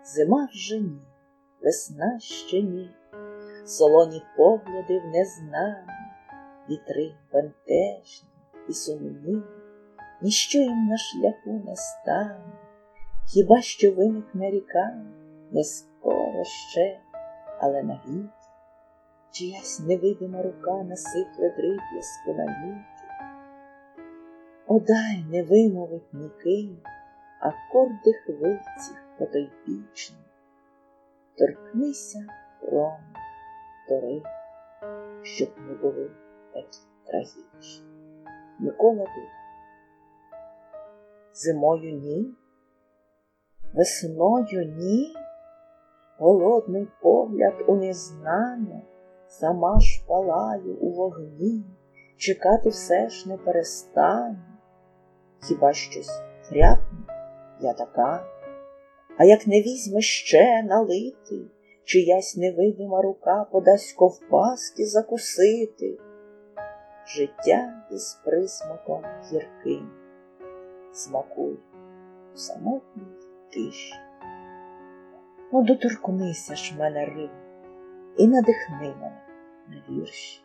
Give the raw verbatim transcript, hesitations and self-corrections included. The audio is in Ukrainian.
Зима вже ні, весна ще ні, солоні погляди в незнані, вітри бентежні і сумні, ніщо їм на шляху не стане, хіба що виникне ріка, не скоро ще, але на віті чиясь невидима рука насипле дріб'язку на віті. Одай не вимовить нікий акорди хвильців потойбічні, торкнися грому тори, щоб не були такі трагічні. Микола Дуда. Зимою ні, весною ні, голодний погляд у незнане, сама ж палаю у вогні, чекати все ж не перестану. Хіба щось хряпне, я така, а як не візьме ще налити, чиясь невидима рука подасть ковбаски закусити. Життя із присмаком гірким смакуй у самотній тиші. Ну, доторкнися ж мене, Рим, і надихни мене на вірші.